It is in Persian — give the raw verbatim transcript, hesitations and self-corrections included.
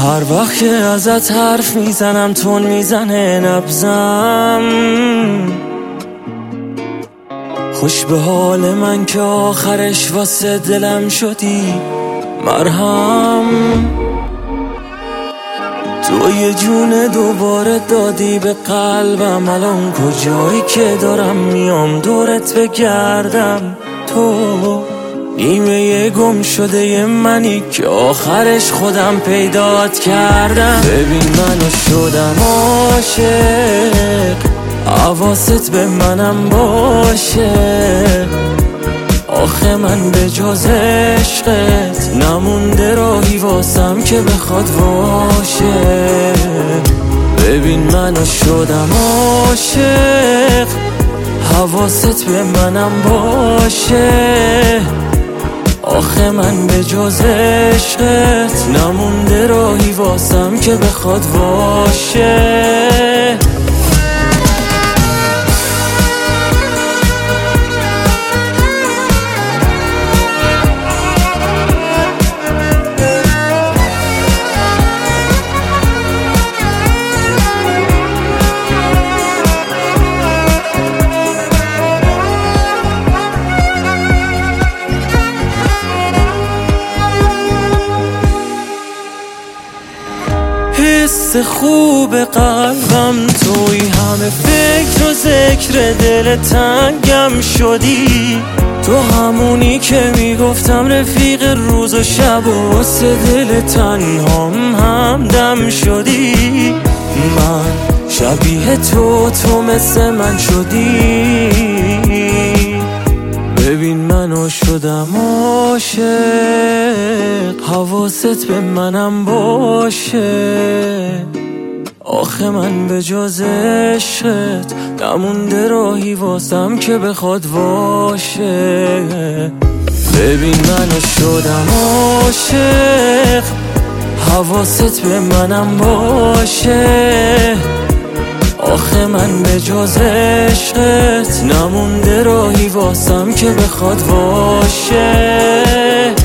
هر وقت که ازت حرف میزنم تون میزنه نبزم، خوش به حال من که آخرش واسه دلم شدی مرهم. تو یه جون دوباره دادی به قلبم، الان کجایی که دارم میام دورت بگردم. تو نیمه گم شده ی منی که آخرش خودم پیدات کردم. ببین منو شدم عاشق، حواست به منم باشه. آخه من به جز عشقت نمونده راهی واسم که بخواد باشه. ببین منو شدم عاشق، حواست به منم باشه. آخه من به جز عشقت نمونده راهی واسم که بخواد باشه. حس خوب قلبم توی، همه فکر و ذکر دل تنگم شدی. تو همونی که میگفتم رفیق روز و شب و واسه دل تنهام همدم شدی. من شبیه تو، تو مثل من شدی. ببین منو شدم عاشق، حواست به منم باشه. آخه من به جز عشقت نمونده راهی واسم که بخواد باشه. ببین منو شدم عاشق، حواست به منم باشه. آخه من به جز عشقت نمونده راهی واسم که بخواد باشه.